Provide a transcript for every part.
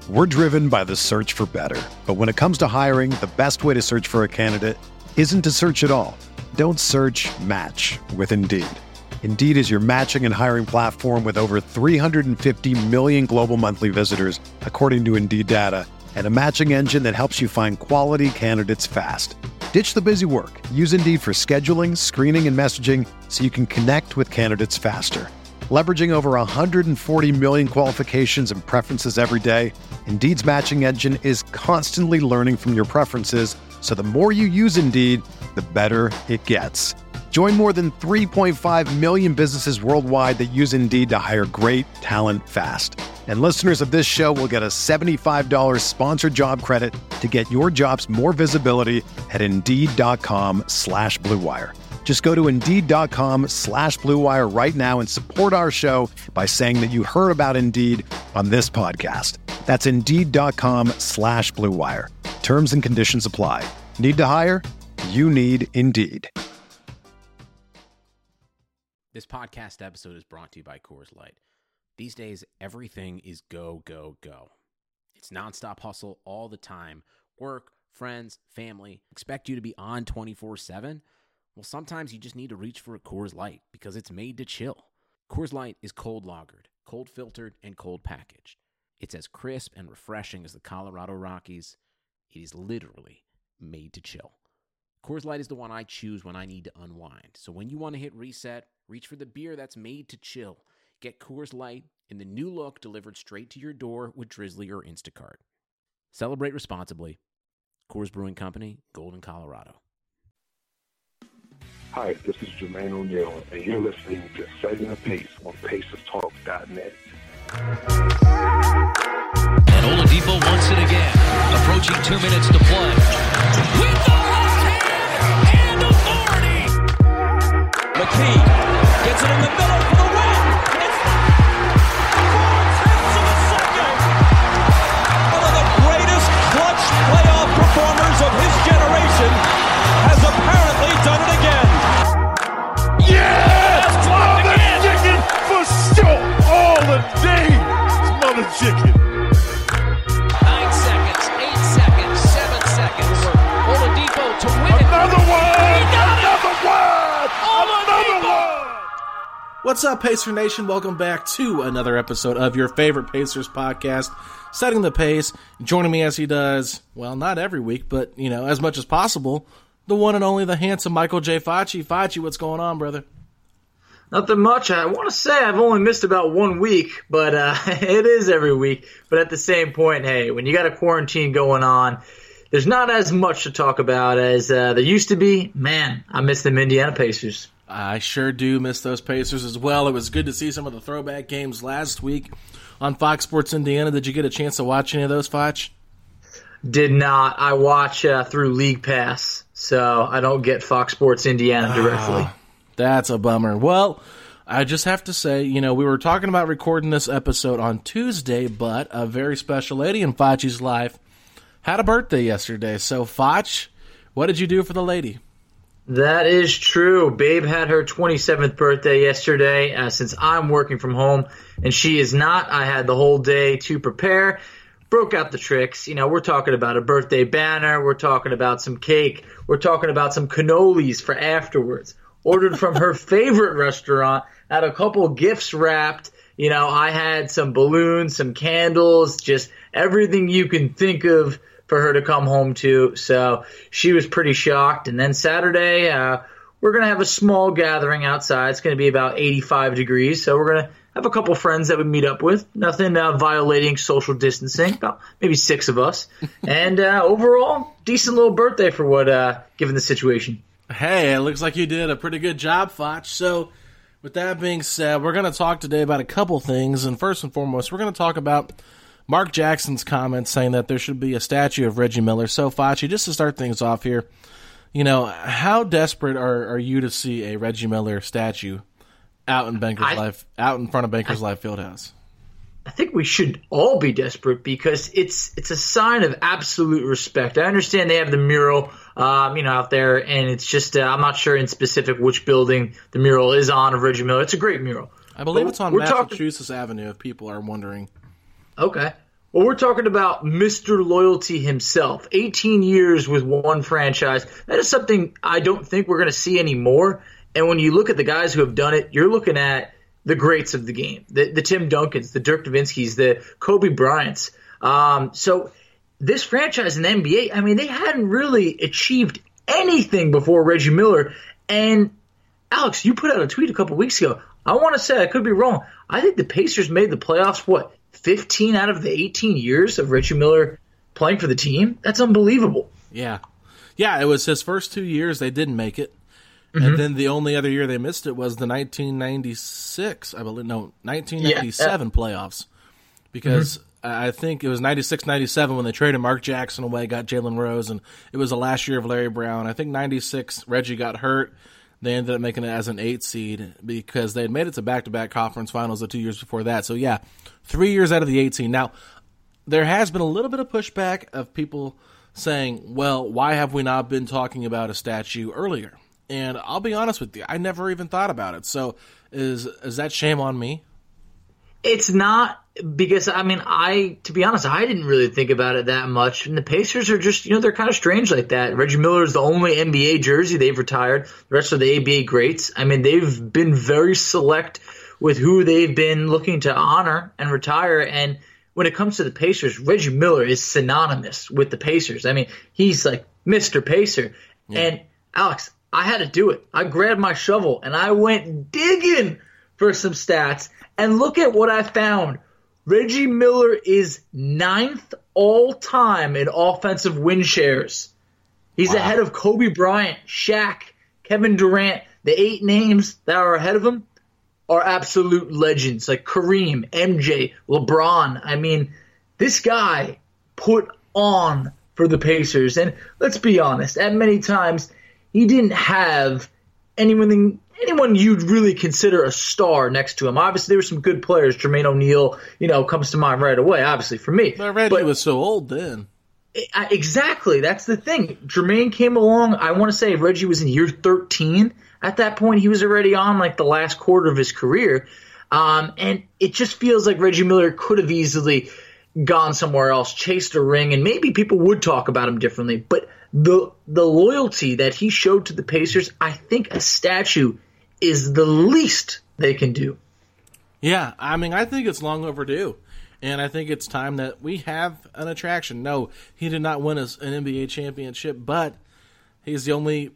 We're driven by the search for better. But when it comes to hiring, the best way to search for a candidate isn't to search at all. Don't search, match with Indeed. Indeed is your matching and hiring platform with over 350 million global monthly visitors, according to Indeed data, and a matching engine that helps you find quality candidates fast. Ditch the busy work. Use Indeed for scheduling, screening, and messaging so you can connect with candidates faster. Leveraging over 140 million qualifications and preferences every day, Indeed's matching engine is constantly learning from your preferences, so the more you use Indeed, the better it gets. Join more than 3.5 million businesses worldwide that use Indeed to hire great talent fast. And listeners of this show will get a $75 sponsored job credit to get your jobs more visibility at Indeed.com/Blue Wire. Just go to Indeed.com/Blue Wire right now and support our show by saying that you heard about Indeed on this podcast. That's Indeed.com/Blue Wire. Terms and conditions apply. Need to hire? You need Indeed. This podcast episode is brought to you by Coors Light. These days, everything is go, go, go. It's nonstop hustle all the time. Work, friends, family, expect you to be on 24/7. Well, sometimes you just need to reach for a Coors Light because it's made to chill. Coors Light is cold lagered, cold filtered, and cold packaged. It's as crisp and refreshing as the Colorado Rockies. It is literally made to chill. Coors Light is the one I choose when I need to unwind. So when you want to hit reset, reach for the beer that's made to chill. Get Coors Light in the new look delivered straight to your door with Drizzly or Instacart. Celebrate responsibly. Coors Brewing Company, Golden, Colorado. Hi, this is Jermaine O'Neal, and you're listening to Setting the Pace on PacersTalk.net. And Oladipo wants it again. Approaching 2 minutes to play. With the left hand and authority. McKee gets it in the middle for the win. It's 4/10 of a second. One of the greatest clutch playoff performers of his generation has apparently done it again. Yeah! Oh, the chicken for sure! All the day! Mother chicken! 9 seconds, 8 seconds, 7 seconds. Oladipo to win it. Another one! He got Another one! Another one! What's up, Pacer Nation? Welcome back to another episode of your favorite Pacers podcast, Setting the Pace. Joining me as he does, well, not every week, but, as much as possible, the one and only, the handsome Michael J. Facci. Facci, what's going on, brother? Nothing much. I want to say I've only missed about 1 week, but it is every week. But at the same point, hey, when you got a quarantine going on, there's not as much to talk about as there used to be. Man, I miss them Indiana Pacers. I sure do miss those Pacers as well. It was good to see some of the throwback games last week on Fox Sports Indiana. Did you get a chance to watch any of those, Facci? Did not. I watch through League Pass, so I don't get Fox Sports Indiana directly. That's a bummer. Well, I just have to say, we were talking about recording this episode on Tuesday, but a very special lady in Facci's life had a birthday yesterday. So, Facci, what did you do for the lady? That is true. Babe had her 27th birthday yesterday. Since I'm working from home and she is not, I had the whole day to prepare. Broke out the tricks. We're talking about a birthday banner. We're talking about some cake. We're talking about some cannolis for afterwards. Ordered from her favorite restaurant. Had a couple gifts wrapped. I had some balloons, some candles, just everything you can think of for her to come home to. So she was pretty shocked. And then Saturday, we're going to have a small gathering outside. It's going to be about 85 degrees. So we're going to have a couple friends that we meet up with. Nothing violating social distancing. About maybe 6 of us. And overall, decent little birthday for what, given the situation. Hey, it looks like you did a pretty good job, Facci. So with that being said, we're going to talk today about a couple things. And first and foremost, we're going to talk about Mark Jackson's comments saying that there should be a statue of Reggie Miller. So, Facci, just to start things off here, how desperate are you to see a Reggie Miller statue out in out in front of Bankers Life Fieldhouse? I think we should all be desperate because it's a sign of absolute respect. I understand they have the mural, out there, and it's just I'm not sure in specific which building the mural is on of Reggie Miller. It's a great mural. I believe it's on Massachusetts Avenue, if people are wondering. Okay. Well, we're talking about Mr. Loyalty himself. 18 years with one franchise. That is something I don't think we're going to see anymore. And when you look at the guys who have done it, you're looking at the greats of the game, the Tim Duncans, the Dirk Nowitzkis, the Kobe Bryants. So this franchise in the NBA, I mean, they hadn't really achieved anything before Reggie Miller. And Alex, you put out a tweet a couple weeks ago. I want to say, I could be wrong, I think the Pacers made the playoffs, 15 out of the 18 years of Reggie Miller playing for the team? That's unbelievable. Yeah. Yeah, it was his first 2 years they didn't make it. Mm-hmm. And then the only other year they missed it was the 1997 playoffs. Because I think it was 96-97 when they traded Mark Jackson away, got Jalen Rose, and it was the last year of Larry Brown. I think 96, Reggie got hurt. They ended up making it as an 8 seed because they had made it to back-to-back conference finals the 2 years before that. So, yeah, 3 years out of the 18. Now, there has been a little bit of pushback of people saying, well, why have we not been talking about a statue earlier? And I'll be honest with you, I never even thought about it. So is that shame on me? It's not, because, I mean, to be honest, I didn't really think about it that much. And the Pacers are just, they're kind of strange like that. Reggie Miller is the only NBA jersey they've retired. The rest of the ABA greats, I mean, they've been very select with who they've been looking to honor and retire. And when it comes to the Pacers, Reggie Miller is synonymous with the Pacers. I mean, he's like Mr. Pacer. Yeah. And, Alex, I had to do it. I grabbed my shovel and I went digging for some stats. And look at what I found. Reggie Miller is 9th all-time in offensive win shares. He's ahead of Kobe Bryant, Shaq, Kevin Durant. The 8 names that are ahead of him are absolute legends, like Kareem, MJ, LeBron. I mean, this guy put on for the Pacers. And let's be honest, at many times he didn't have anyone you'd really consider a star next to him. Obviously, there were some good players. Jermaine O'Neal, comes to mind right away, obviously, for me. But Reggie was so old then. Exactly. That's the thing. Jermaine came along. I want to say Reggie was in year 13. At that point, he was already on, the last quarter of his career. And it just feels like Reggie Miller could have easily gone somewhere else, chased a ring, and maybe people would talk about him differently. But the loyalty that he showed to the Pacers, I think a statue is the least they can do. Yeah, I mean, I think it's long overdue. And I think it's time that we have an attraction. No, he did not win an NBA championship, but he's the only,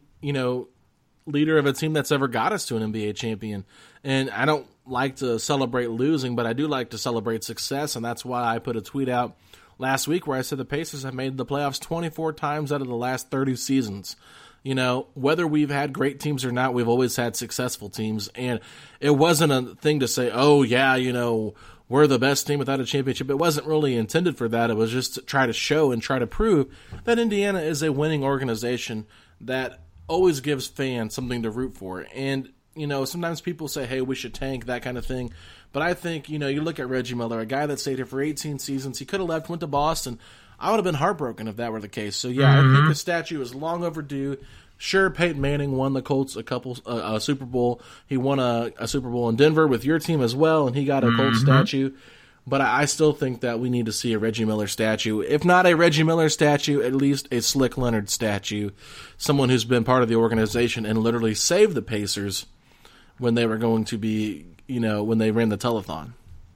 leader of a team that's ever got us to an NBA champion. And I don't like to celebrate losing, but I do like to celebrate success, and that's why I put a tweet out last week where I said the Pacers have made the playoffs 24 times out of the last 30 seasons. Whether we've had great teams or not, we've always had successful teams. And it wasn't a thing to say, oh, yeah, we're the best team without a championship. It wasn't really intended for that. It was just to try to show and try to prove that Indiana is a winning organization that always gives fans something to root for. And, sometimes people say, hey, we should tank, that kind of thing. But I think, you look at Reggie Miller, a guy that stayed here for 18 seasons. He could have left, went to Boston. I would have been heartbroken if that were the case. So, yeah, I think the statue is long overdue. Sure, Peyton Manning won the Colts a Super Bowl. He won a Super Bowl in Denver with your team as well, and he got a Colts statue. But I still think that we need to see a Reggie Miller statue. If not a Reggie Miller statue, at least a Slick Leonard statue. Someone who's been part of the organization and literally saved the Pacers when they were going to be, when they ran the telethon.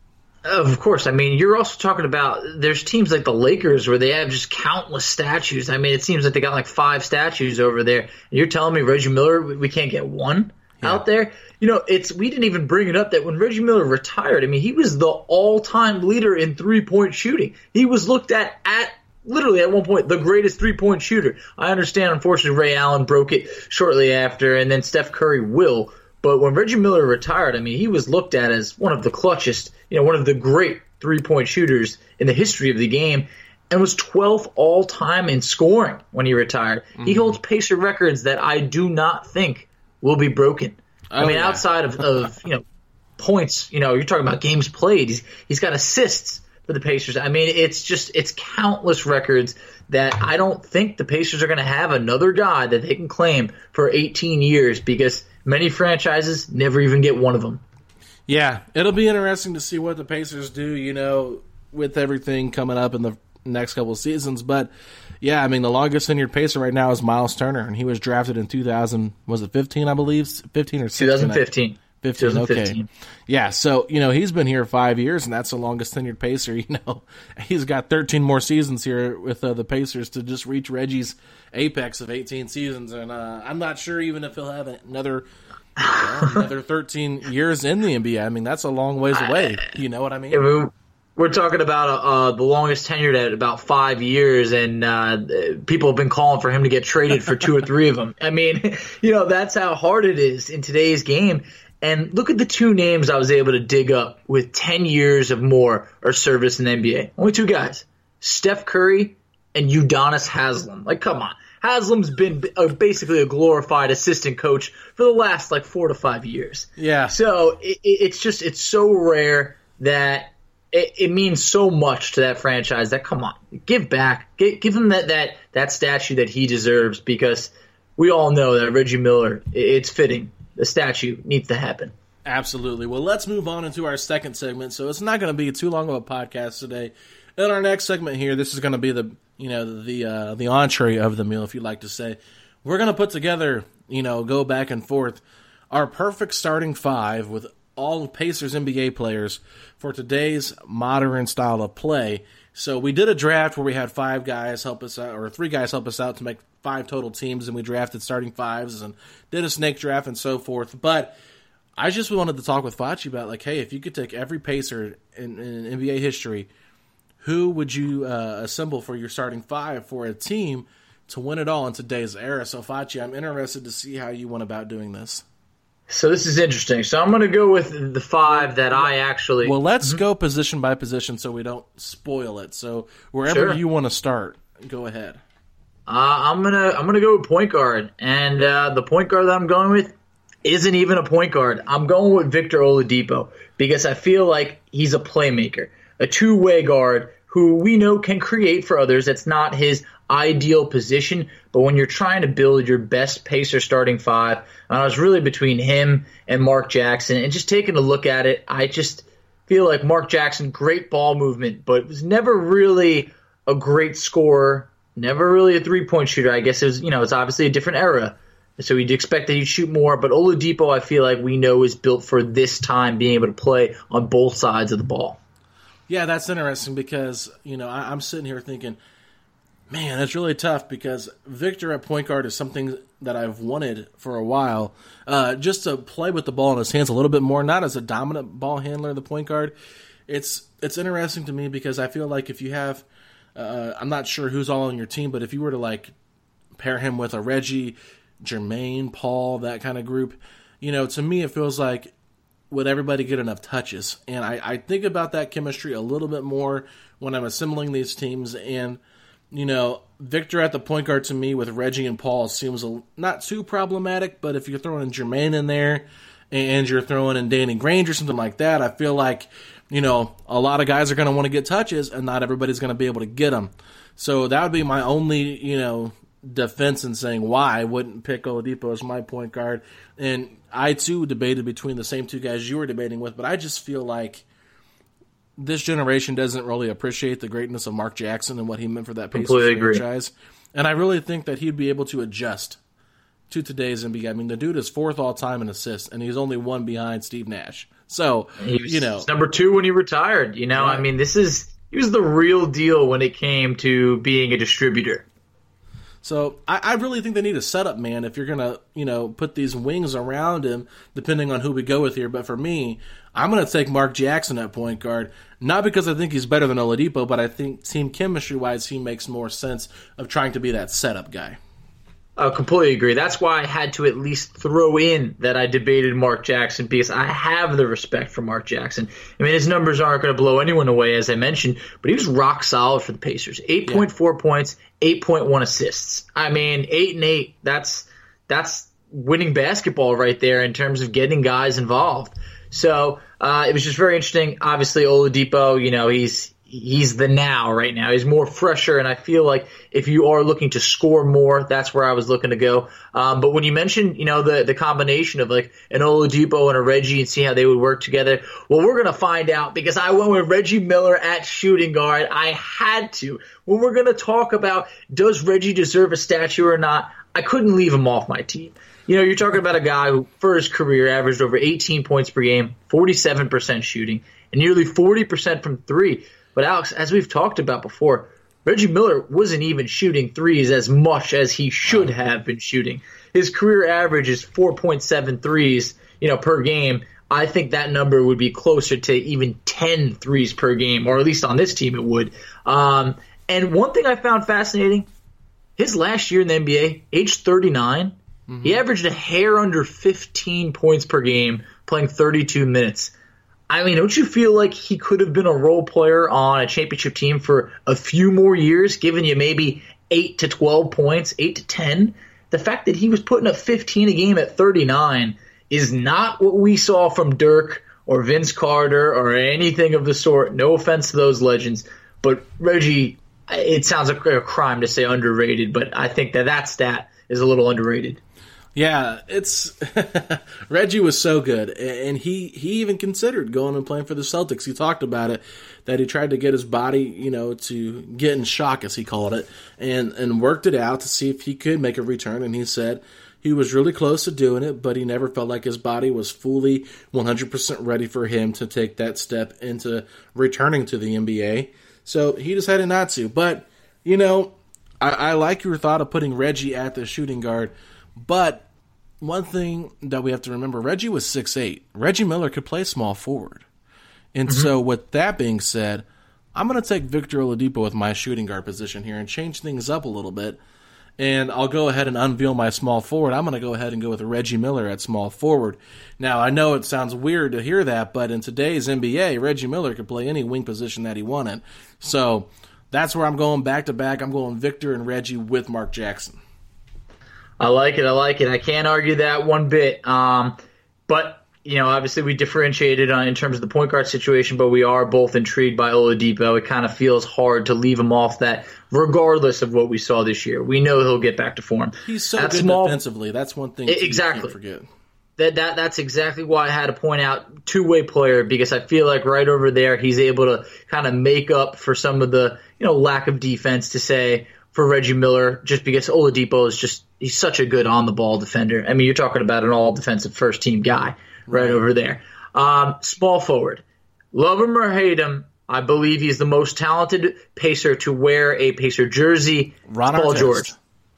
Of course. I mean, you're also talking about there's teams like the Lakers where they have just countless statues. I mean, it seems like they got 5 statues over there. And you're telling me Reggie Miller, we can't get one out there? We didn't even bring it up that when Reggie Miller retired, I mean, he was the all-time leader in three-point shooting. He was looked at literally at one point the greatest three-point shooter. I understand, unfortunately, Ray Allen broke it shortly after, and then Steph Curry will. But when Reggie Miller retired, I mean, he was looked at as one of the clutchest, one of the great three-point shooters in the history of the game, and was 12th all-time in scoring when he retired. Mm-hmm. He holds Pacer records that I do not think will be broken. Outside of points, you're talking about games played. He's got assists for the Pacers. I mean, it's countless records that I don't think the Pacers are going to have another guy that they can claim for 18 years because many franchises never even get one of them. Yeah, it'll be interesting to see what the Pacers do. with everything coming up in the next couple of seasons. But, yeah, I mean, the longest tenured Pacer right now is Miles Turner, and he was drafted in 2015, I believe? 15 or 16? 2015. 2015. Okay. Yeah, so, he's been here 5 years, and that's the longest tenured Pacer. He's got 13 more seasons here with the Pacers to just reach Reggie's apex of 18 seasons. And I'm not sure even if he'll have another 13 years in the NBA. I mean, that's a long ways away. You know what I mean? Yeah, we're talking about the longest tenured at about 5 years, and people have been calling for him to get traded for 2 or 3 of them. I mean, that's how hard it is in today's game. And look at the 2 names I was able to dig up with 10 years of more or service in the NBA. Only 2 guys, Steph Curry and Udonis Haslem. Like, come on. Haslam's been basically a glorified assistant coach for the last 4 to 5 years. Yeah. So it's so rare that it means so much to that franchise that, come on, give back. Give him that statue that he deserves, because we all know that Reggie Miller, it's fitting. The statue needs to happen. Absolutely. Well, let's move on into our second segment. So it's not going to be too long of a podcast today. In our next segment here, this is going to be the entree of the meal, if you'd like to say. We're going to put together, go back and forth, our perfect starting 5 with all Pacers NBA players for today's modern style of play. So we did a draft where we had 5 guys help us out, or 3 guys help us out to make 5 total teams, and we drafted starting 5s and did a snake draft and so forth. But I just wanted to talk with Facci about, hey, if you could take every Pacer in NBA history, who would you assemble for your starting 5 for a team to win it all in today's era? So, Facci, I'm interested to see how you went about doing this. So this is interesting. So I'm going to go with the 5 that I actually... Well, let's go position by position so we don't spoil it. So wherever you want to start, go ahead. I'm gonna go with point guard, and the point guard that I'm going with isn't even a point guard. I'm going with Victor Oladipo, because I feel like he's a playmaker, a two-way guard who we know can create for others. That's not his ideal position, but when you're trying to build your best Pacer starting 5, I was really between him and Mark Jackson, and just taking a look at it, I just feel like Mark Jackson, great ball movement, but was never really a great scorer. Never really a three-point shooter. I guess it was, it's obviously a different era, so we'd expect that he'd shoot more. But Oladipo, I feel like we know, is built for this time, being able to play on both sides of the ball. Yeah, that's interesting because, I'm sitting here thinking, man, that's really tough because Victor at point guard is something that I've wanted for a while, just to play with the ball in his hands a little bit more, not as a dominant ball handler, the point guard. It's interesting to me because I feel like if you have I'm not sure who's all on your team, but if you were to pair him with a Reggie, Jermaine, Paul, that kind of group, to me it feels like would everybody get enough touches? And I think about that chemistry a little bit more when I'm assembling these teams. And, Victor at the point guard to me with Reggie and Paul seems not too problematic, but if you're throwing Jermaine in there and you're throwing in Danny Granger or something like that, I feel like a lot of guys are going to want to get touches, and not everybody's going to be able to get them. So that would be my only, defense in saying why I wouldn't pick Oladipo as my point guard. And I, too, debated between the same 2 guys you were debating with, but I just feel like this generation doesn't really appreciate the greatness of Mark Jackson and what he meant for that Pacers franchise. And I really think that he'd be able to adjust to today's NBA. I mean, the dude is 4th all-time in assists, and he's only 1 behind Steve Nash. So, he was number 2 when he retired. Right. I mean, he was the real deal when it came to being a distributor. So I really think they need a setup man if you're going to, put these wings around him, depending on who we go with here. But for me, I'm going to take Mark Jackson at point guard, not because I think he's better than Oladipo, but I think team chemistry-wise he makes more sense of trying to be that setup guy. I completely agree. That's why I had to at least throw in that I debated Mark Jackson, because I have the respect for Mark Jackson. I mean, his numbers aren't going to blow anyone away, as I mentioned, but he was rock solid for the Pacers. 8.4 points, 8.1 assists. I mean, 8 and 8, that's winning basketball right there in terms of getting guys involved. So it was just very interesting. Obviously, Oladipo, he's the now right now. He's more fresher, and I feel like if you are looking to score more, that's where I was looking to go. But when you mentioned, the combination of like an Oladipo and a Reggie and see how they would work together, well, we're going to find out because I went with Reggie Miller at shooting guard. I had to. When we're going to talk about does Reggie deserve a statue or not, I couldn't leave him off my team. You're talking about a guy who, for his career, averaged over 18 points per game, 47% shooting, and nearly 40% from three. But Alex, as we've talked about before, Reggie Miller wasn't even shooting threes as much as he should have been shooting. His career average is 4.7 threes, per game. I think that number would be closer to even 10 threes per game, or at least on this team it would. And one thing I found fascinating, his last year in the NBA, age 39, he averaged a hair under 15 points per game, playing 32 minutes. I mean, don't you feel like he could have been a role player on a championship team for a few more years, giving you maybe 8 to 12 points, 8 to 10? The fact that he was putting up 15 a game at 39 is not what we saw from Dirk or Vince Carter or anything of the sort. No offense to those legends. But Reggie, it sounds like a crime to say underrated, but I think that stat is a little underrated. Yeah, it's Reggie was so good, and he even considered going and playing for the Celtics. He talked about it, that he tried to get his body, to get in shock, as he called it, and worked it out to see if he could make a return. And he said he was really close to doing it, but he never felt like his body was fully 100% ready for him to take that step into returning to the NBA. So he decided not to. But, I like your thought of putting Reggie at the shooting guard, but one thing that we have to remember, Reggie was 6'8". Reggie Miller could play small forward. And so with that being said, I'm going to take Victor Oladipo with my shooting guard position here and change things up a little bit. And I'll go ahead and unveil my small forward. I'm going to go ahead and go with Reggie Miller at small forward. Now, I know it sounds weird to hear that, but in today's NBA, Reggie Miller could play any wing position that he wanted. So that's where I'm going back-to-back. I'm going Victor and Reggie with Mark Jackson. I like it. I can't argue that one bit. But, obviously we differentiated in terms of the point guard situation, but we are both intrigued by Oladipo. It kind of feels hard to leave him off that regardless of what we saw this year. We know he'll get back to form. He's so good defensively. That's one thing exactly. You can't forget. That's exactly why I had to point out two-way player, because I feel like right over there he's able to kind of make up for some of the lack of defense to say for Reggie Miller, just because Oladipo is he's such a good on-the-ball defender. I mean, you're talking about an all-defensive first-team guy right over there. Small forward. Love him or hate him, I believe he's the most talented Pacer to wear a Pacer jersey. Paul George.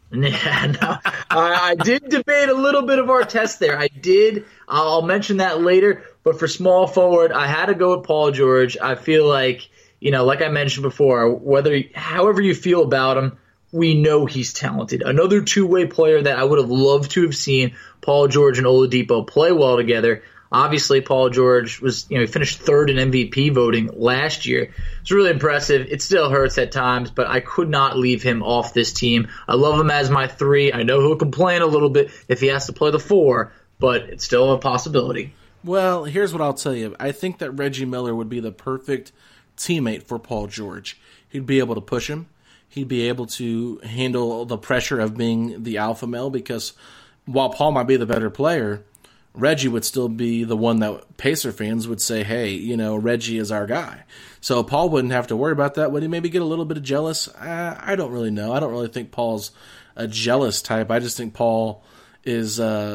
Yeah, no, I did debate a little bit of Artest there. I did. I'll mention that later. But for small forward, I had to go with Paul George. I feel like, like I mentioned before, however you feel about him, we know he's talented. Another two-way player that I would have loved to have seen Paul George and Oladipo play well together. Obviously, Paul George was, he finished third in MVP voting last year. It's really impressive. It still hurts at times, but I could not leave him off this team. I love him as my 3. I know he'll complain a little bit if he has to play the 4, but it's still a possibility. Well, here's what I'll tell you. I think that Reggie Miller would be the perfect teammate for Paul George. He'd be able to push him. He'd be able to handle the pressure of being the alpha male, because while Paul might be the better player, Reggie would still be the one that Pacer fans would say, hey, Reggie is our guy. So Paul wouldn't have to worry about that. Would he maybe get a little bit of jealous? I don't really know. I don't really think Paul's a jealous type. I just think Paul is,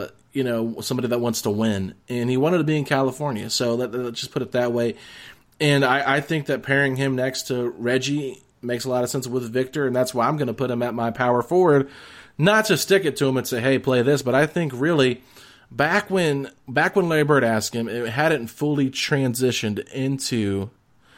somebody that wants to win. And he wanted to be in California, so let's just put it that way. And I think that pairing him next to Reggie makes a lot of sense with Victor, and that's why I'm going to put him at my power forward. Not to stick it to him and say, hey, play this, but I think really back when Larry Bird asked him, it hadn't fully transitioned into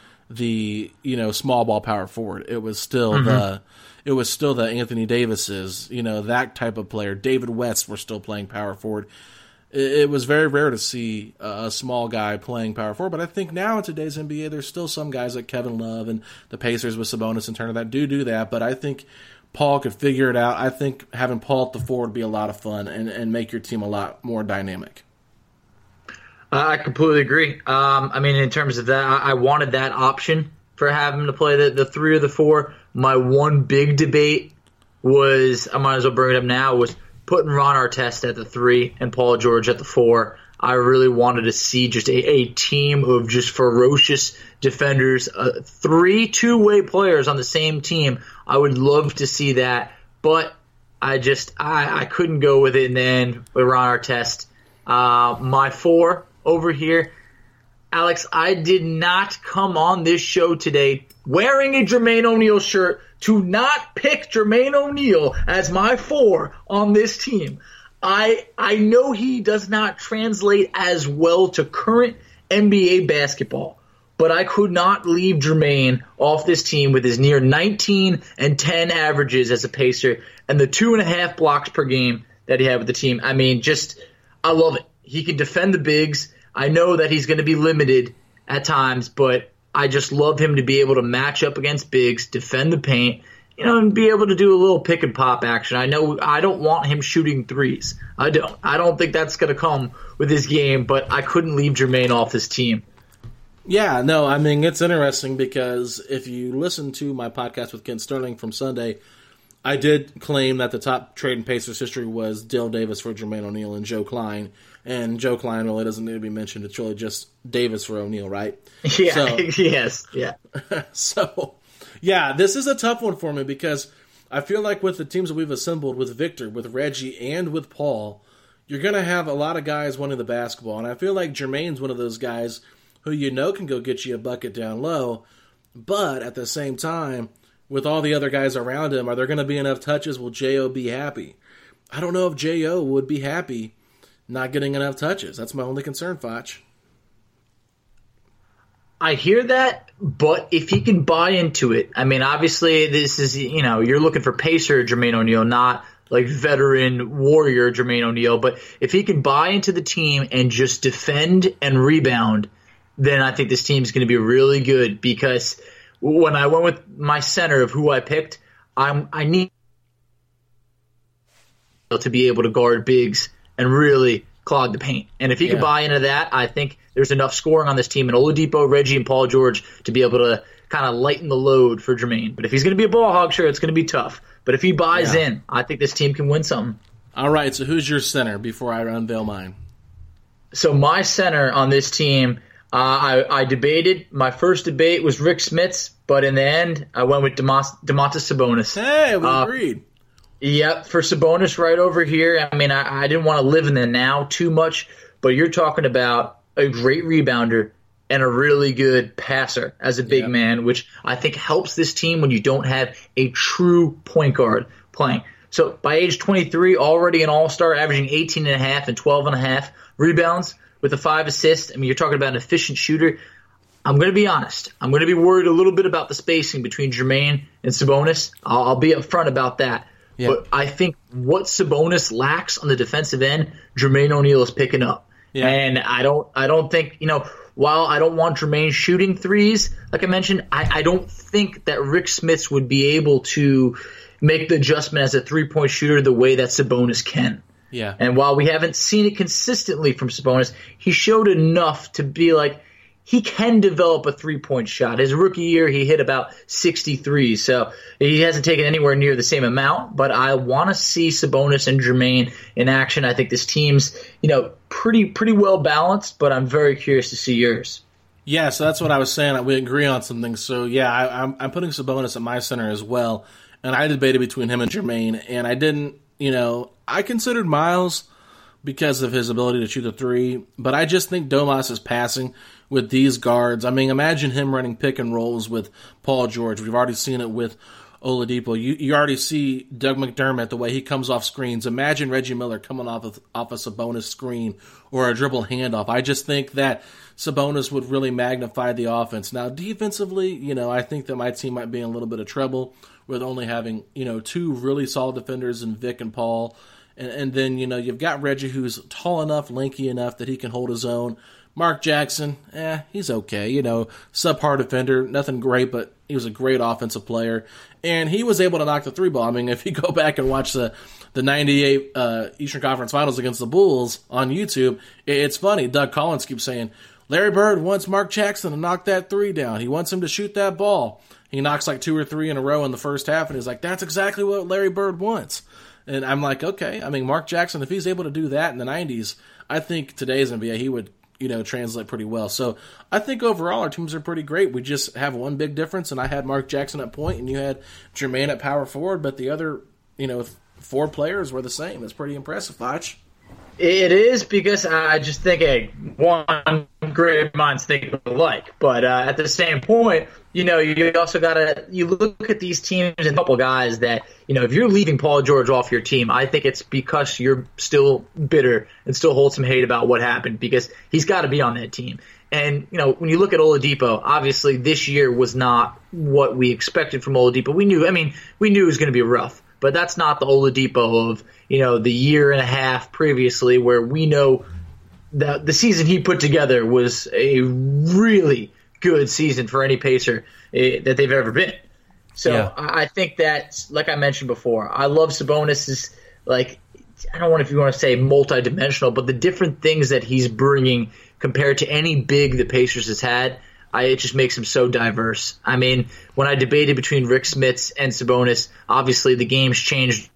the small ball power forward. It was still the Anthony Davises, that type of player. David West were still playing power forward. It was very rare to see a small guy playing power forward, but I think now in today's NBA, there's still some guys like Kevin Love and the Pacers with Sabonis and Turner that do that, but I think Paul could figure it out. I think having Paul at the 4 would be a lot of fun and make your team a lot more dynamic. I completely agree. In terms of that, I wanted that option for having to play the 3 or the 4. My one big debate was, I might as well bring it up now, was putting Ron Artest at the 3 and Paul George at the 4. I really wanted to see just a team of just ferocious defenders, 3 two-way players on the same team. I would love to see that, but I couldn't go with it in the end with Ron Artest. My 4 over here, Alex, I did not come on this show today wearing a Jermaine O'Neal shirt to not pick Jermaine O'Neal as my 4 on this team. I know he does not translate as well to current NBA basketball, but I could not leave Jermaine off this team with his near 19 and 10 averages as a Pacer and the 2.5 blocks per game that he had with the team. I mean, I love it. He can defend the bigs. I know that he's going to be limited at times, but I just love him to be able to match up against bigs, defend the paint, and be able to do a little pick and pop action. I know I don't want him shooting threes. I don't think that's going to come with his game, but I couldn't leave Jermaine off this team. Yeah, no, I mean, it's interesting because if you listen to my podcast with Kent Sterling from Sunday, I did claim that the top trade in Pacers history was Dale Davis for Jermaine O'Neal and Joe Klein. And Joe Klein really doesn't need to be mentioned. It's really just Davis for O'Neal, right? Yeah, yes, yeah. So, yeah, this is a tough one for me because I feel like with the teams that we've assembled, with Victor, with Reggie, and with Paul, you're going to have a lot of guys wanting the basketball. And I feel like Jermaine's one of those guys who can go get you a bucket down low. But at the same time, with all the other guys around him, are there going to be enough touches? Will J.O. be happy? I don't know if J.O. would be happy not getting enough touches. That's my only concern, Foch. I hear that, but if he can buy into it, I mean, obviously this is, you're looking for Pacer Jermaine O'Neal, not like veteran warrior Jermaine O'Neal. But if he can buy into the team and just defend and rebound, then I think this team is going to be really good. Because when I went with my center of who I picked, I need to be able to guard bigs and really clog the paint. And if he can buy into that, I think there's enough scoring on this team, and Oladipo, Reggie, and Paul George to be able to kind of lighten the load for Jermaine. But if he's going to be a ball hog, sure, it's going to be tough. But if he buys in, I think this team can win something. All right, so who's your center before I unveil mine? So my center on this team, I debated. My first debate was Rick Smits, but in the end, I went with Domantas Sabonis. Hey, we agreed. Yep, for Sabonis right over here. I mean, I didn't want to live in the now too much, but you're talking about a great rebounder and a really good passer as a big man, which I think helps this team when you don't have a true point guard playing. So by age 23, already an all-star, averaging 18.5 and 12.5 rebounds with the 5 assists. I mean, you're talking about an efficient shooter. I'm going to be honest. I'm going to be worried a little bit about the spacing between Jermaine and Sabonis. I'll be upfront about that. Yep. But I think what Sabonis lacks on the defensive end, Jermaine O'Neal is picking up. Yeah. And I don't think, while I don't want Jermaine shooting threes, like I mentioned, I don't think that Rick Smits would be able to make the adjustment as a three-point shooter the way that Sabonis can. Yeah. And while we haven't seen it consistently from Sabonis, he showed enough to be like, he can develop a three-point shot. His rookie year, he hit about 63, so he hasn't taken anywhere near the same amount. But I want to see Sabonis and Jermaine in action. I think this team's, pretty well balanced, but I'm very curious to see yours. Yeah, so that's what I was saying. We agree on something. So, yeah, I'm putting Sabonis at my center as well. And I debated between him and Jermaine, and I didn't, I considered Miles because of his ability to shoot the three, but I just think Domas is passing with these guards. I mean, imagine him running pick and rolls with Paul George. We've already seen it with Oladipo. You already see Doug McDermott, the way he comes off screens. Imagine Reggie Miller coming off a Sabonis screen or a dribble handoff. I just think that Sabonis would really magnify the offense. Now, defensively, I think that my team might be in a little bit of trouble with only having, 2 really solid defenders in Vic and Paul. And then, you've got Reggie, who's tall enough, lanky enough that he can hold his own. Mark Jackson, he's okay. Subpar defender, nothing great, but he was a great offensive player. And he was able to knock the three ball. I mean, if you go back and watch the 98 Eastern Conference Finals against the Bulls on YouTube, it's funny. Doug Collins keeps saying, Larry Bird wants Mark Jackson to knock that three down. He wants him to shoot that ball. He knocks like 2 or 3 in a row in the first half, and he's like, that's exactly what Larry Bird wants. And I'm like, okay. I mean, Mark Jackson, if he's able to do that in the 90s, I think today's NBA, he would, translate pretty well. So I think overall our teams are pretty great. We just have one big difference, and I had Mark Jackson at point, and you had Jermaine at power forward, but the other, 4 players were the same. It's pretty impressive, Foch. It is, because I just think one great minds think alike. But at the same point, you also you look at these teams and a couple guys that, if you're leaving Paul George off your team, I think it's because you're still bitter and still hold some hate about what happened, because he's got to be on that team. And, when you look at Oladipo, obviously this year was not what we expected from Oladipo. We knew it was going to be rough. But that's not the Oladipo of, the year and a half previously, where we know that the season he put together was a really good season for any Pacer that they've ever been. So yeah. I think that, like I mentioned before, I love Sabonis' I don't know if you want to say multidimensional, but the different things that he's bringing compared to any big the Pacers has had, it just makes him so diverse. I mean, when I debated between Rick Smits and Sabonis, obviously the game's changed.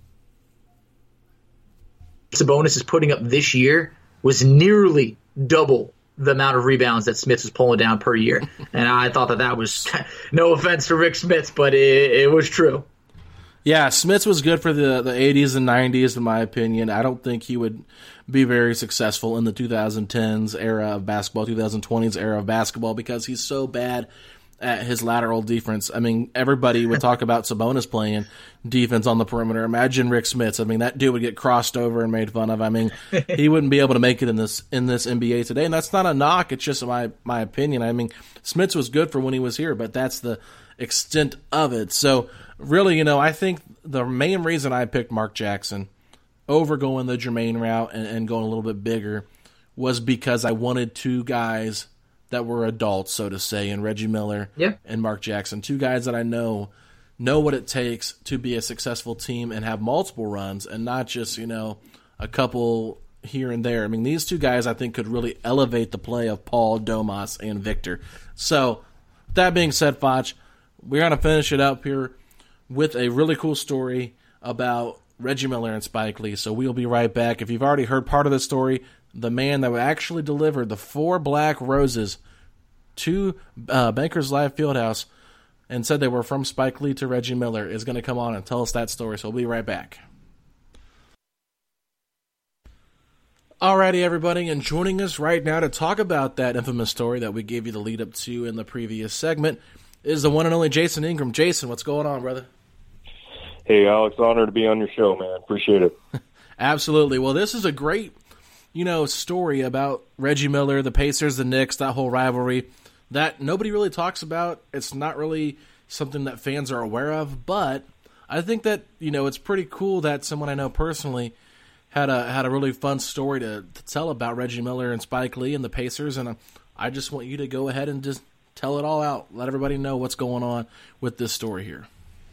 Sabonis is putting up this year was nearly double the amount of rebounds that Smits was pulling down per year. And I thought that was, no offense to Rick Smits, but it was true. Yeah, Smits was good for the 80s and 90s, in my opinion. I don't think he would be very successful in the 2010s era of basketball, 2020s era of basketball, because he's so bad at his lateral defense. I mean, everybody would talk about Sabonis playing defense on the perimeter. Imagine Rick Smits. I mean, that dude would get crossed over and made fun of. I mean, he wouldn't be able to make it in this NBA today, and that's not a knock. It's just my opinion. I mean, Smits was good for when he was here, but that's the extent of it. So really, I think the main reason I picked Mark Jackson over going the Jermaine route and going a little bit bigger was because I wanted 2 guys that were adults, so to say, in Reggie Miller and Mark Jackson. 2 guys that I know what it takes to be a successful team and have multiple runs and not just, a couple here and there. I mean, these 2 guys I think could really elevate the play of Paul, Domas, and Victor. So, that being said, Foch, we're going to finish it up here with a really cool story about Reggie Miller and Spike Lee. So we'll be right back. If you've already heard part of the story, the man that actually delivered the 4 black roses to Bankers Life Fieldhouse and said they were from Spike Lee to Reggie Miller is going to come on and tell us that story. So we'll be right back. Alrighty, everybody, and joining us right now to talk about that infamous story that we gave you the lead up to in the previous segment is the one and only Jason Ingram. Jason, what's going on, brother? Hey, Alex, honor to be on your show, man. Appreciate it. Absolutely. Well, this is a great, story about Reggie Miller, the Pacers, the Knicks, that whole rivalry that nobody really talks about. It's not really something that fans are aware of, but I think that, it's pretty cool that someone I know personally had a really fun story to tell about Reggie Miller and Spike Lee and the Pacers, and I just want you to go ahead and just tell it all out. Let everybody know what's going on with this story here.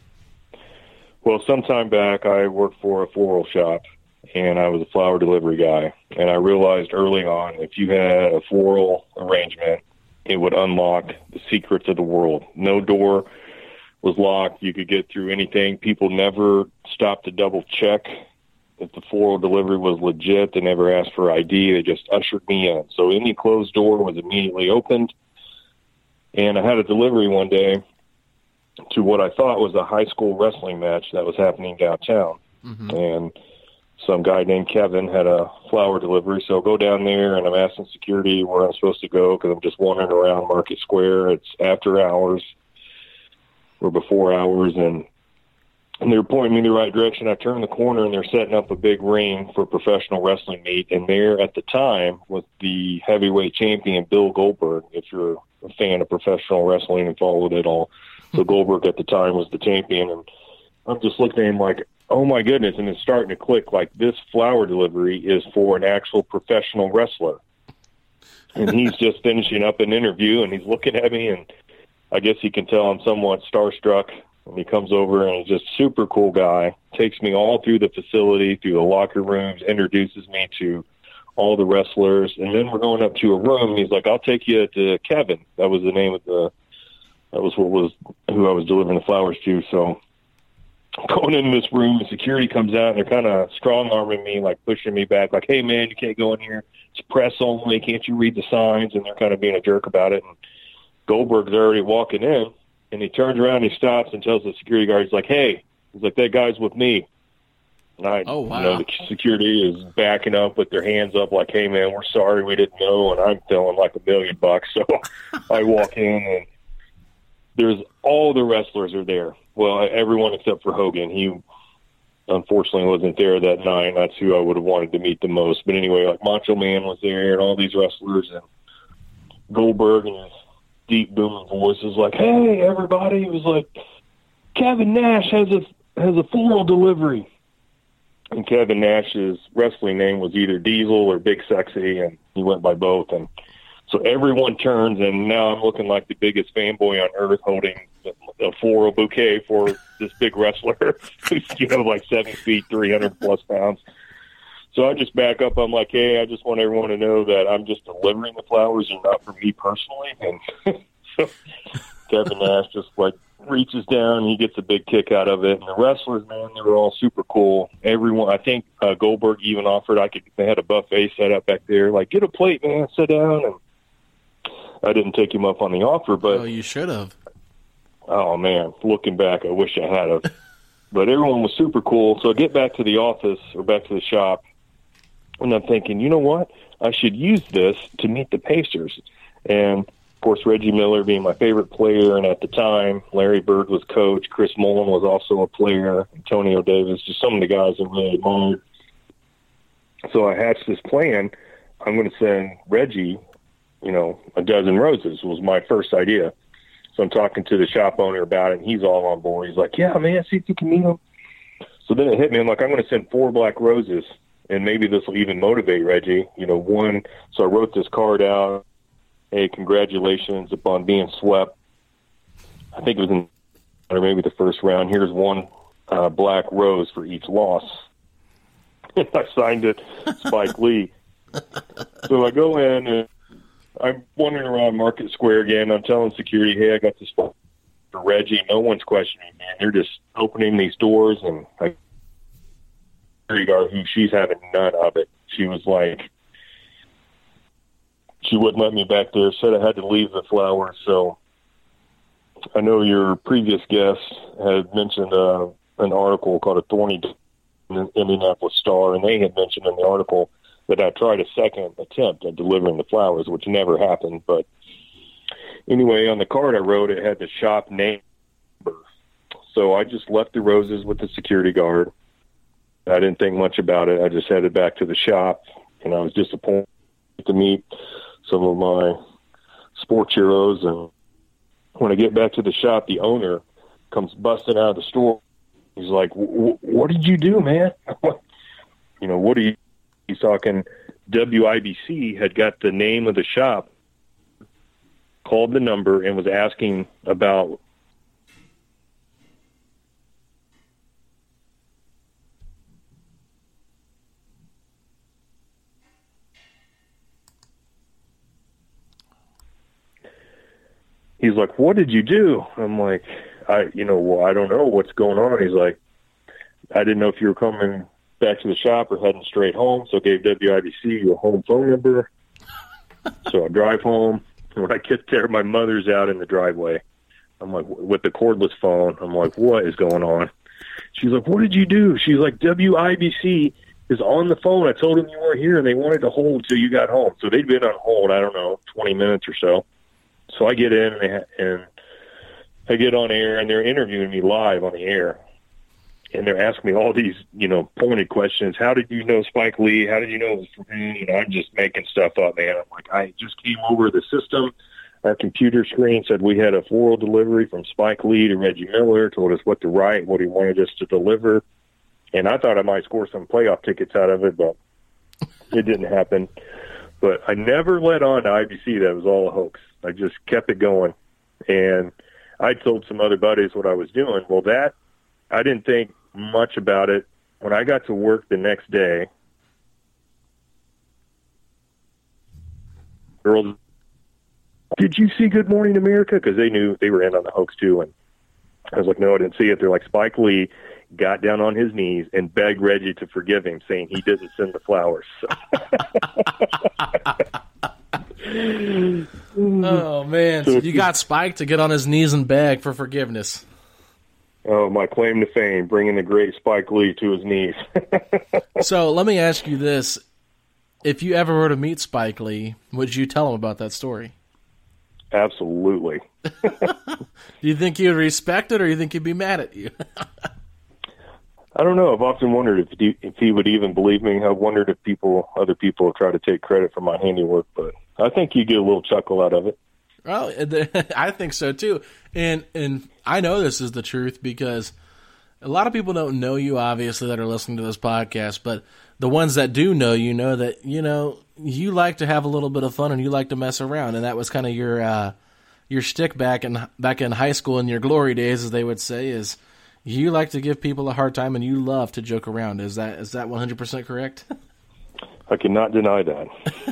Well, some time back, I worked for a floral shop, and I was a flower delivery guy. And I realized early on, if you had a floral arrangement, it would unlock the secrets of the world. No door was locked. You could get through anything. People never stopped to double check if the floral delivery was legit. They never asked for ID. They just ushered me in. So any closed door was immediately opened. And I had a delivery one day to what I thought was a high school wrestling match that was happening downtown. Mm-hmm. And some guy named Kevin had a flower delivery. So I go down there, and I'm asking security where I'm supposed to go because I'm just wandering around Market Square. It's after hours or before hours, and they were pointing me in the right direction. I turned the corner, and they're setting up a big ring for a professional wrestling meet. And there at the time was the heavyweight champion, Bill Goldberg, if you're a fan of professional wrestling and followed it all. So Goldberg at the time was the champion, and I'm just looking at him like, oh my goodness, and it's starting to click, like this flower delivery is for an actual professional wrestler. And he's just finishing up an interview, and he's looking at me, and I guess he can tell I'm somewhat starstruck. And he comes over, and he's just a super cool guy, takes me all through the facility, through the locker rooms, introduces me to all the wrestlers, and then we're going up to a room. He's like, I'll take you to Kevin. That was the name of who I was delivering the flowers to. So going into this room, the security comes out, and they're kind of strong-arming me, like pushing me back, like, hey, man, you can't go in here. It's press only. Can't you read the signs? And they're kind of being a jerk about it. And Goldberg's already walking in, and he turns around, he stops, and tells the security guard, he's like, hey, he's like, that guy's with me. And Oh, wow. you know, the security is backing up with their hands up like, hey, man, we're sorry, we didn't know, and I'm feeling like $1 million. So I walk in, and there's all the wrestlers are there. Well, everyone except for Hogan. He unfortunately wasn't there that night. That's who I would have wanted to meet the most. But anyway, like Macho Man was there and all these wrestlers, and Goldberg and his deep booming voice was like, hey, everybody. He was like, Kevin Nash has a floral delivery. And Kevin Nash's wrestling name was either Diesel or Big Sexy, and he went by both. And so everyone turns, and now I'm looking like the biggest fanboy on earth holding a floral bouquet for this big wrestler who's, like 7 feet, 300-plus pounds. So I just back up. I'm like, hey, I just want everyone to know that I'm just delivering the flowers and not for me personally. And so Kevin Nash just, like, reaches down, he gets a big kick out of it. And the wrestlers, man, they were all super cool. Everyone, I think Goldberg even offered, they had a buffet set up back there, like, get a plate, man, sit down. And I didn't take him up on the offer, but. Oh, you should have. Oh, man, looking back, I wish I had have. But everyone was super cool. So I get back to the office or back to the shop, and I'm thinking, you know what? I should use this to meet the Pacers. And, of course, Reggie Miller being my favorite player, and at the time, Larry Bird was coach. Chris Mullen was also a player. Antonio Davis, just some of the guys I really admired. So I hatched this plan. I'm going to send Reggie, a dozen roses was my first idea. So I'm talking to the shop owner about it, and he's all on board. He's like, yeah, man, see if you can meet him. So then it hit me. I'm like, I'm going to send 4 black roses, and maybe this will even motivate Reggie. One. So I wrote this card out. Hey, congratulations upon being swept. I think it was or maybe the first round. Here's 1 black rose for each loss. I signed it, Spike Lee. So I go in, and I'm wandering around Market Square again. I'm telling security, hey, I got this for Reggie. No one's questioning, man. They're just opening these doors, and security guard, who she's having none of it. She was like, she wouldn't let me back there, said I had to leave the flowers. So I know your previous guest had mentioned an article called A Thorny in the Indianapolis Star, and they had mentioned in the article that I tried a second attempt at delivering the flowers, which never happened. But anyway, on the card I wrote, it had the shop name. So I just left the roses with the security guard. I didn't think much about it. I just headed back to the shop, and I was disappointed to meet some of my sports heroes. And when I get back to the shop, the owner comes busting out of the store. He's like, what did you do, man? What are you? He's talking WIBC had got the name of the shop, called the number, and was asking about he's like, what did you do? I'm like, I don't know what's going on. He's like, I didn't know if you were coming back to the shop or heading straight home, so I gave WIBC a home phone number. So I drive home, and when I get there, my mother's out in the driveway. I'm like, with the cordless phone. I'm like, what is going on? She's like, what did you do? She's like, WIBC is on the phone. I told them you weren't here, and they wanted to hold till you got home. So they'd been on hold, I don't know, 20 minutes or so. So I get in, and I get on air, and they're interviewing me live on the air. And they're asking me all these, pointed questions. How did you know Spike Lee? How did you know it was from him? I'm just making stuff up, man. I'm like, I just came over the system. Our computer screen said we had a floral delivery from Spike Lee to Reggie Miller, told us what to write, what he wanted us to deliver. And I thought I might score some playoff tickets out of it, but it didn't happen. But I never let on to IBC that it was all a hoax. I just kept it going. And I told some other buddies what I was doing. Well, I didn't think much about it. When I got to work the next day, girls, did you see Good Morning America? Because they knew they were in on the hoax too. And I was like, no, I didn't see it. They're like, Spike Lee got down on his knees and begged Reggie to forgive him, saying he didn't send the flowers. So. Oh, man. So you got Spike to get on his knees and beg for forgiveness. Oh, my claim to fame, bringing the great Spike Lee to his knees. So let me ask you this. If you ever were to meet Spike Lee, would you tell him about that story? Absolutely. Do you think he would respect it, or do you think he'd be mad at you? I don't know. I've often wondered if he would even believe me. I've wondered if other people try to take credit for my handiwork, but I think you get a little chuckle out of it. Well, I think so too. And I know this is the truth because a lot of people don't know you, obviously, that are listening to this podcast, but the ones that do know you know that, you like to have a little bit of fun and you like to mess around, and that was kind of your shtick back in high school in your glory days, as they would say, is you like to give people a hard time and you love to joke around. Is that 100% correct? I cannot deny that.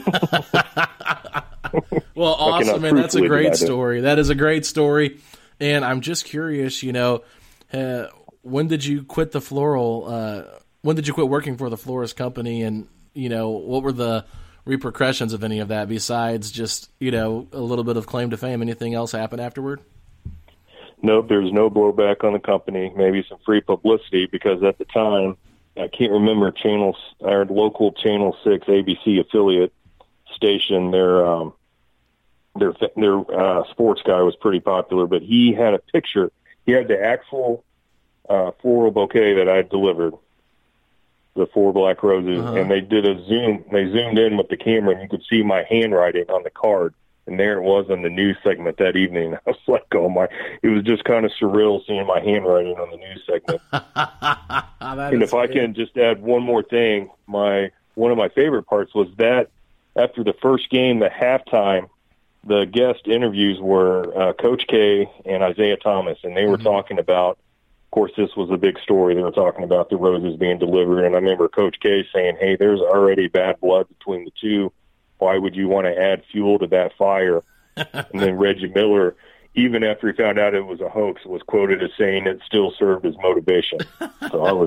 Well, awesome, man. That's a great story. That is a great story. And I'm just curious, when did you quit the floral? When did you quit working for the florist company? And, what were the repercussions of any of that besides just, a little bit of claim to fame? Anything else happen afterward? Nope, there was no blowback on the company, maybe some free publicity, because at the time, I can't remember our local Channel 6 ABC affiliate station, their sports guy was pretty popular, but he had a picture. He had the actual floral bouquet that I delivered, the 4 black roses, and they did a zoom. They zoomed in with the camera, and you could see my handwriting on the card. And there it was on the news segment that evening. I was like, oh my, it was just kind of surreal seeing my handwriting on the news segment. And if I can just add one more thing, one of my favorite parts was that after the first game, the halftime, the guest interviews were Coach K and Isaiah Thomas, and they were talking about, of course, this was a big story. They were talking about the roses being delivered, and I remember Coach K saying, hey, there's already bad blood between the two. Why would you want to add fuel to that fire? And then Reggie Miller, even after he found out it was a hoax, was quoted as saying it still served as motivation. So I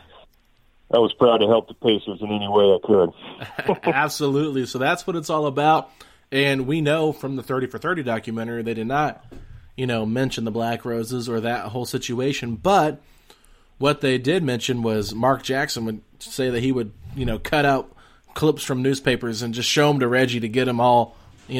was proud to help the Pacers in any way I could. Absolutely. So that's what it's all about. And we know from the 30 for 30 documentary, they did not, mention the black roses or that whole situation. But what they did mention was Mark Jackson would say that he would, cut out clips from newspapers and just show them to Reggie to get him all,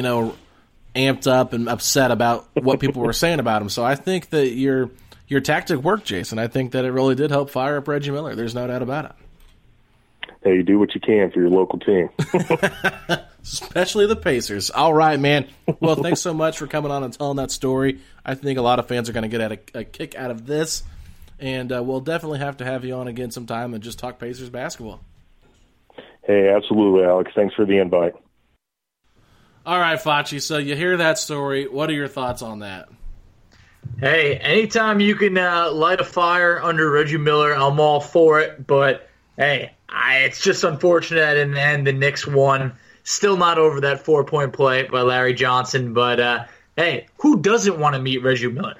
amped up and upset about what people were saying about him. So I think that your tactic worked, Jason. I think that it really did help fire up Reggie Miller. There's no doubt about it. Hey, you do what you can for your local team. Especially the Pacers. All right, man. Well, thanks so much for coming on and telling that story. I think a lot of fans are going to get a kick out of this. And we'll definitely have to have you on again sometime and just talk Pacers basketball. Hey, absolutely, Alex. Thanks for the invite. All right, Facci. So you hear that story. What are your thoughts on that? Hey, anytime you can light a fire under Reggie Miller, I'm all for it. But, hey, it's just unfortunate in the end the Knicks won. Still not over that 4-point play by Larry Johnson. But, hey, who doesn't want to meet Reggie Miller?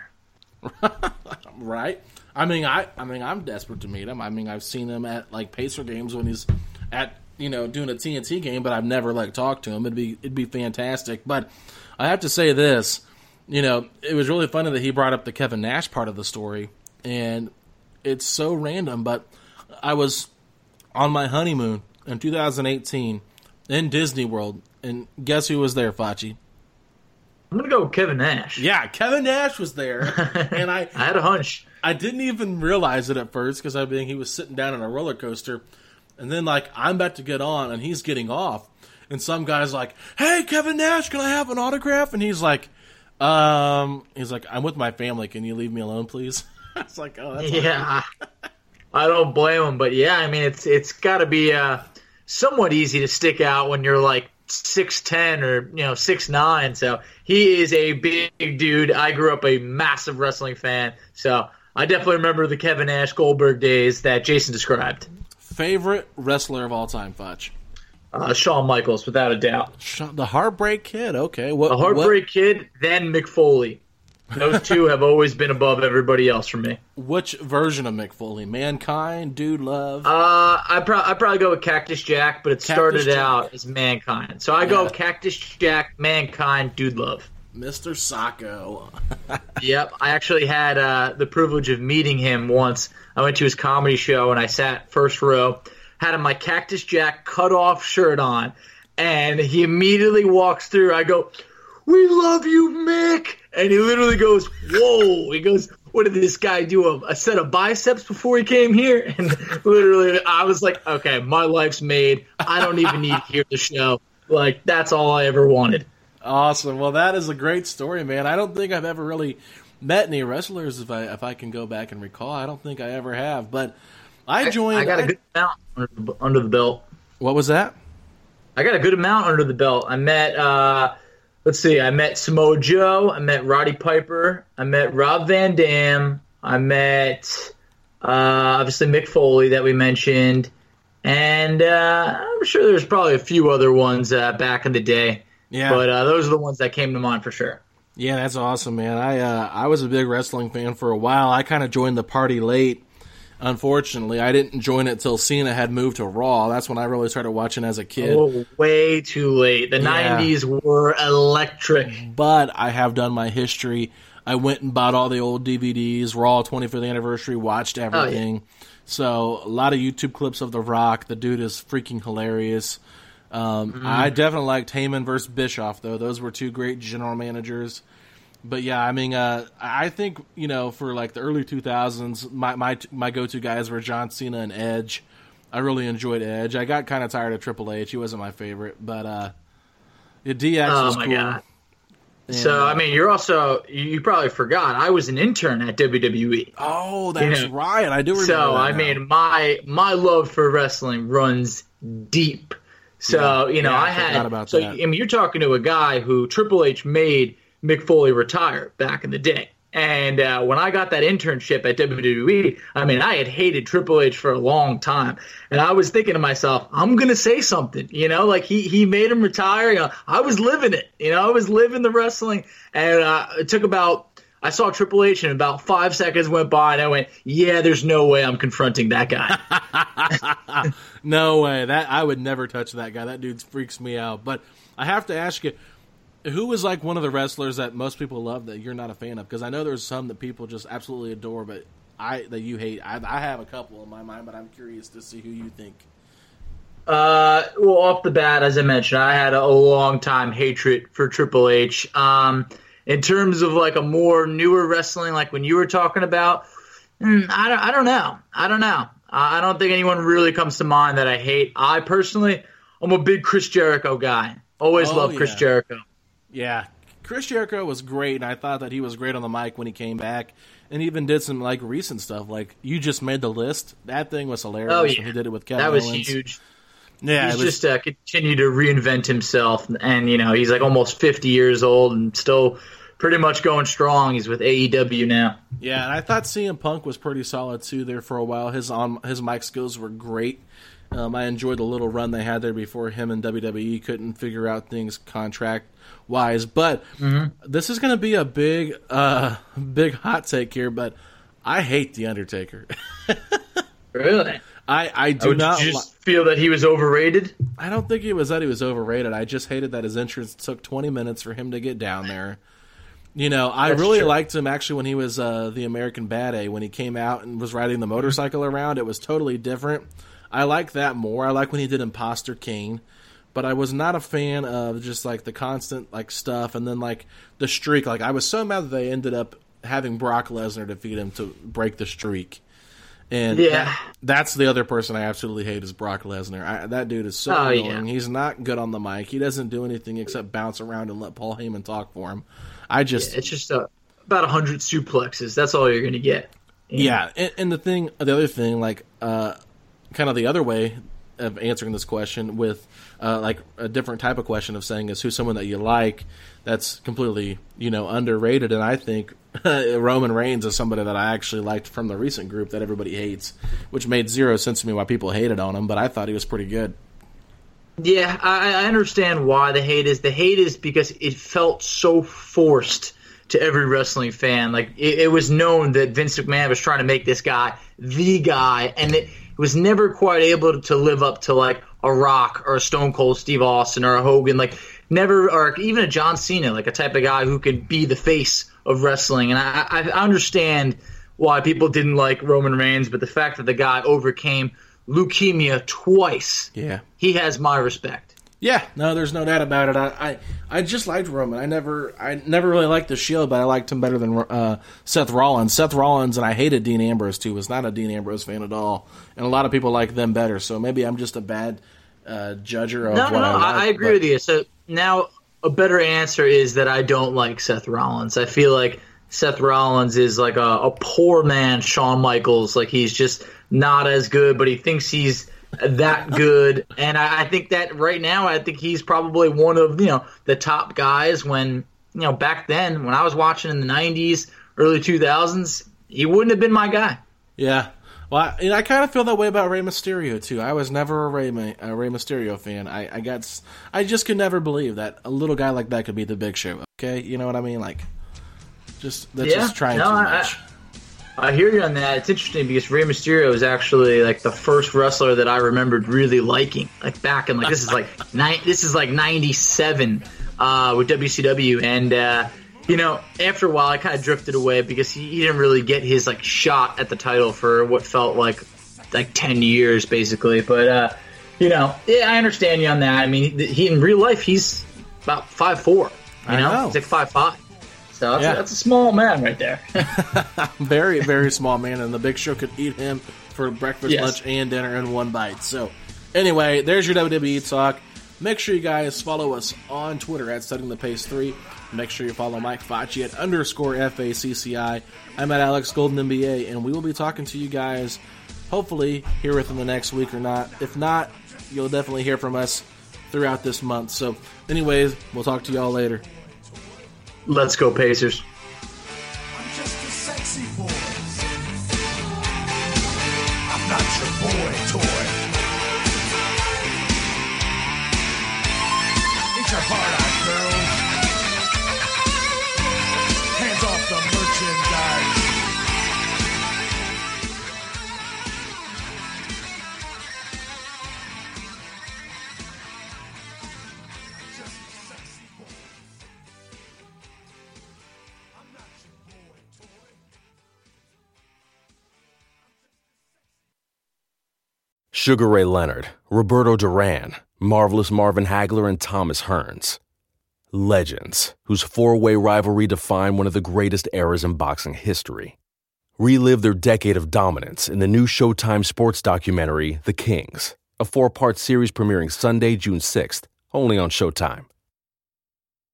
Right? I'm desperate to meet him. I've seen him at, Pacer games when he's at doing a TNT game, but I've never talked to him. It'd be fantastic. But I have to say this, it was really funny that he brought up the Kevin Nash part of the story, and it's so random. But I was on my honeymoon in 2018 in Disney World, and guess who was there, Facci? I'm gonna go with Kevin Nash. Yeah, Kevin Nash was there, and I had a hunch. I didn't even realize it at first because he was sitting down on a roller coaster. And then, I'm about to get on, and he's getting off. And some guy's like, hey, Kevin Nash, can I have an autograph? And he's like, I'm with my family. Can you leave me alone, please? I was like, oh, that's yeah. I don't blame him. But, yeah, it's got to be somewhat easy to stick out when you're, 6'10 or, 6'9. So he is a big dude. I grew up a massive wrestling fan. So I definitely remember the Kevin Nash Goldberg days that Jason described. Favorite wrestler of all time, Fudge? Shawn Michaels, without a doubt. The Heartbreak Kid. Okay, The Heartbreak Kid, then Mick Foley. Those two have always been above everybody else for me. Which version of Mick Foley? Mankind, Dude Love? I'd probably go with Cactus Jack, but it started out as Mankind. So I go Cactus Jack, Mankind, Dude Love. Mr. Sacco. Yep, I actually had the privilege of meeting him once. I went to his comedy show, and I sat first row, had my Cactus Jack cut-off shirt on, and he immediately walks through. I go, "We love you, Mick!" And he literally goes, "Whoa!" He goes, "What did this guy do? A set of biceps before he came here?" And literally, I was like, "Okay, my life's made. I don't even need to hear the show. Like, that's all I ever wanted." Awesome. Well, that is a great story, man. I don't think I've ever really met any wrestlers, if I can go back and recall. I don't think I ever have. But I joined. I got a good amount under the belt. What was that? I got a good amount under the belt. I met. I met Samoa Joe. I met Roddy Piper. I met Rob Van Dam. I met obviously Mick Foley that we mentioned, and I'm sure there's probably a few other ones back in the day. Yeah, but those are the ones that came to mind for sure. Yeah, that's awesome, man. I was a big wrestling fan for a while. I kind of joined the party late. Unfortunately, I didn't join it till Cena had moved to Raw. That's when I really started watching as a kid. Oh, way too late. The 90s were electric. But I have done my history. I went and bought all the old DVDs, Raw 25th anniversary, watched everything. Oh, yeah. So a lot of YouTube clips of The Rock. The dude is freaking hilarious. I definitely liked Heyman versus Bischoff, though. Those were two great general managers. But yeah, I mean, I think, for like the early 2000s, my go-to guys were John Cena and Edge. I really enjoyed Edge. I got kind of tired of Triple H. He wasn't my favorite, but DX was cool. God. And, so, I mean, you probably forgot, I was an intern at WWE. Oh, that's right. I do remember So, that I mean, my love for wrestling runs deep. So, I had, about that. I mean, you're talking to a guy who Triple H made Mick Foley retire back in the day. And when I got that internship at WWE, I mean, I had hated Triple H for a long time. And I was thinking to myself, I'm going to say something, like he made him retire. I was living it, I was living the wrestling. And it took I saw Triple H and about 5 seconds went by and I went, yeah, there's no way I'm confronting that guy. No way. I would never touch that guy. That dude freaks me out. But I have to ask you, who was like one of the wrestlers that most people love that you're not a fan of? Because I know there's some that people just absolutely adore, but that you hate. I have a couple in my mind, but I'm curious to see who you think. Well, off the bat, as I mentioned, I had a long time hatred for Triple H. In terms of like a more newer wrestling, like when you were talking about, I don't know. I don't think anyone really comes to mind that I hate. I personally, I'm a big Chris Jericho guy. Always loved Chris Jericho. Yeah, Chris Jericho was great, and I thought that he was great on the mic when he came back, and even did some like recent stuff. Like You Just Made the List. That thing was hilarious. Oh, yeah. When he did it with Kevin Owens. That was huge. Yeah, he's just continued to reinvent himself, and he's like almost 50 years old and still pretty much going strong. He's with AEW now. Yeah, and I thought CM Punk was pretty solid too there for a while. His mic skills were great. I enjoyed the little run they had there before him and WWE couldn't figure out things contract-wise. But this is going to be a big hot take here, but I hate The Undertaker. Really? I do not. You just feel that he was overrated? I don't think it was that he was overrated. I just hated that his entrance took 20 minutes for him to get down there. I really liked him actually when he was the American Bad A, when he came out and was riding the motorcycle around. It was totally different. I like that more. I like when he did Imposter King, but I was not a fan of just like the constant like stuff and then like the streak. Like I was so mad that they ended up having Brock Lesnar defeat him to break the streak. And that's the other person I absolutely hate is Brock Lesnar. That dude is so annoying. Yeah. He's not good on the mic. He doesn't do anything except bounce around and let Paul Heyman talk for him. It's just about 100 suplexes. That's all you're going to get. Yeah, and the other thing, like kind of the other way of answering this question with like a different type of question of saying is who's someone that you like that's completely underrated, and I think Roman Reigns is somebody that I actually liked from the recent group that everybody hates, which made zero sense to me why people hated on him, but I thought he was pretty good. Yeah, I understand why the hate is. The hate is because it felt so forced to every wrestling fan. Like, it was known that Vince McMahon was trying to make this guy the guy, and it was never quite able to live up to, like, a Rock or a Stone Cold Steve Austin or a Hogan. Like, never, or even a John Cena, like a type of guy who could be the face of wrestling. And I understand why people didn't like Roman Reigns, but the fact that the guy overcame leukemia twice, he has my respect. Yeah, no, there's no doubt about it. I just liked Roman. I never really liked the Shield, but I liked him better than Seth Rollins. Seth Rollins, and I hated Dean Ambrose too, was not a Dean Ambrose fan at all. And a lot of people like them better, so maybe I'm just a bad judger of what I like. I agree with you. So now a better answer is that I don't like Seth Rollins. I feel like Seth Rollins is like a poor man Shawn Michaels. Like, he's just not as good, but he thinks he's that good. And I think that right now, I think he's probably one of, the top guys when, back then when I was watching in the 90s, early 2000s, he wouldn't have been my guy. Yeah. Well, I kind of feel that way about Rey Mysterio too. I was never a Rey Mysterio fan. I just could never believe that a little guy like that could be the Big Show. Okay, you know what I mean? Like, just trying too much. I hear you on that. It's interesting because Rey Mysterio is actually like the first wrestler that I remembered really liking. Like back in this is like 97 with WCW, and after a while I kind of drifted away because he didn't really get his like shot at the title for what felt like 10 years basically. But I understand you on that. I mean, he in real life he's about 5'4". He's like 5'5". So that's a small man right there. Very, very small man, and the Big Show could eat him for breakfast, lunch, and dinner in one bite. So, anyway, there's your WWE talk. Make sure you guys follow us on Twitter at SettingThePace3. Make sure you follow Mike Facci at _FACCI. I'm at Alex Golden NBA, and we will be talking to you guys hopefully here within the next week or not. If not, you'll definitely hear from us throughout this month. So, anyways, we'll talk to y'all later. Let's go, Pacers. I'm just a sexy boy. I'm not your boy toy. Ain't your heart out, girls? Hands off the merchandise. Sugar Ray Leonard, Roberto Duran, Marvelous Marvin Hagler, and Thomas Hearns. Legends, whose four-way rivalry defined one of the greatest eras in boxing history. Relive their decade of dominance in the new Showtime sports documentary, The Kings, a 4-part series premiering Sunday, June 6th, only on Showtime.